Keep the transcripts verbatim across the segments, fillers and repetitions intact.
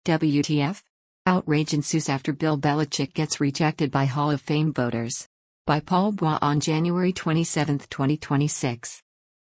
W T F? Outrage ensues after Bill Belichick gets rejected by Hall of Fame voters. By Paul Bois on January twenty-seventh, twenty twenty-six.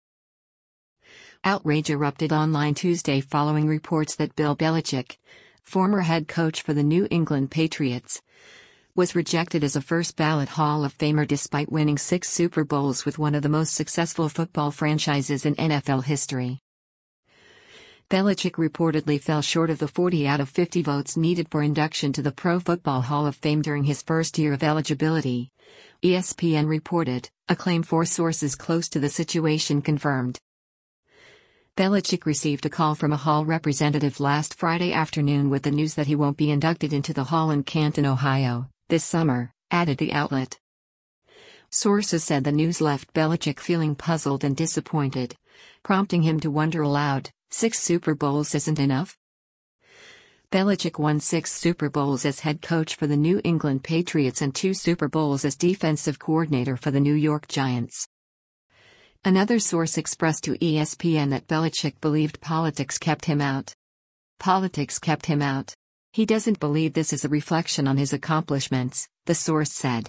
Outrage erupted online Tuesday following reports that Bill Belichick, former head coach for the New England Patriots, was rejected as a first-ballot Hall of Famer despite winning six Super Bowls with one of the most successful football franchises in N F L history. Belichick reportedly fell short of the forty out of fifty votes needed for induction to the Pro Football Hall of Fame during his first year of eligibility, E S P N reported, a claim four sources close to the situation confirmed. Belichick received a call from a Hall representative last Friday afternoon with the news that he won't be inducted into the Hall in Canton, Ohio, this summer, added the outlet. Sources said the news left Belichick feeling puzzled and disappointed, prompting him to wonder aloud, six Super Bowls isn't enough? Belichick won six Super Bowls as head coach for the New England Patriots and two Super Bowls as defensive coordinator for the New York Giants. Another source expressed to E S P N that Belichick believed politics kept him out. Politics kept him out. He doesn't believe this is a reflection on his accomplishments, the source said.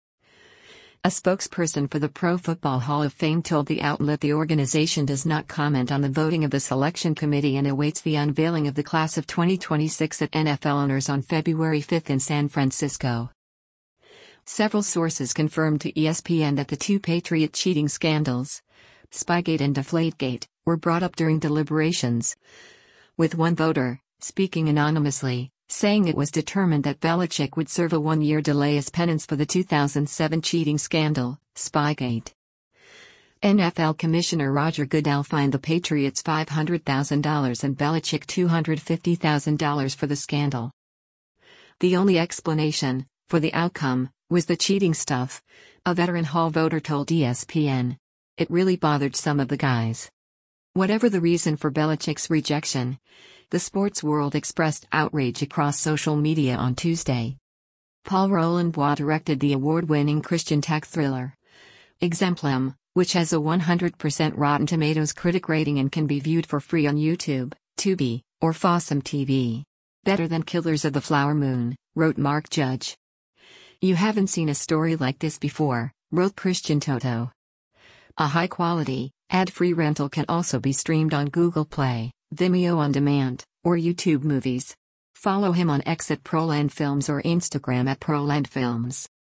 A spokesperson for the Pro Football Hall of Fame told the outlet the organization does not comment on the voting of the selection committee and awaits the unveiling of the class of twenty twenty-six at N F L Honors on February fifth in San Francisco. Several sources confirmed to E S P N that the two Patriot cheating scandals, Spygate and Deflategate, were brought up during deliberations, with one voter, speaking anonymously, saying it was determined that Belichick would serve a one-year delay as penance for the two thousand seven cheating scandal, Spygate. N F L Commissioner Roger Goodell fined the Patriots five hundred thousand dollars and Belichick two hundred fifty thousand dollars for the scandal. The only explanation, for the outcome, was the cheating stuff, a veteran Hall voter told E S P N. It really bothered some of the guys. Whatever the reason for Belichick's rejection, the sports world expressed outrage across social media on Tuesday. Paul Roland Bois directed the award-winning Christian tech thriller Exemplum, which has a one hundred percent Rotten Tomatoes critic rating and can be viewed for free on YouTube, Tubi, or Fossum T V. Better than Killers of the Flower Moon, wrote Mark Judge. You haven't seen a story like this before, wrote Christian Toto. A high-quality, ad-free rental can also be streamed on Google Play, Vimeo On Demand, or YouTube Movies. Follow him on X at Proland Films or Instagram at Proland Films.